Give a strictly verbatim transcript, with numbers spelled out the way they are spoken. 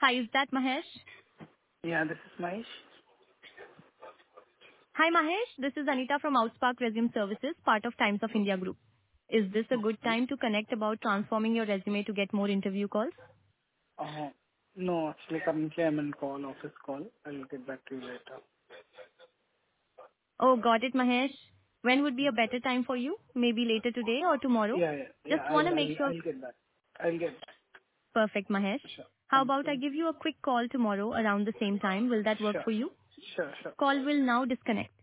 Hi, is that Mahesh? Yeah, this is Mahesh. Hi, Mahesh. This is Anita from Outspark Resume Services, part of Times of India Group. Is this a good Okay. time to connect about transforming your resume to get more interview calls? Uh, no, actually currently I'm in call, office call. I'll get back to you later. Oh, got it, Mahesh. When would be a better time for you? Maybe later today or tomorrow? Yeah, yeah, yeah. Just want to I'll, make I'll, sure. I'll get back. I'll get back. Perfect, Mahesh. Sure. How Thank about I you. give you a quick call tomorrow around the same time? Will that work Sure. for you? Sure, sure. Call will now disconnect.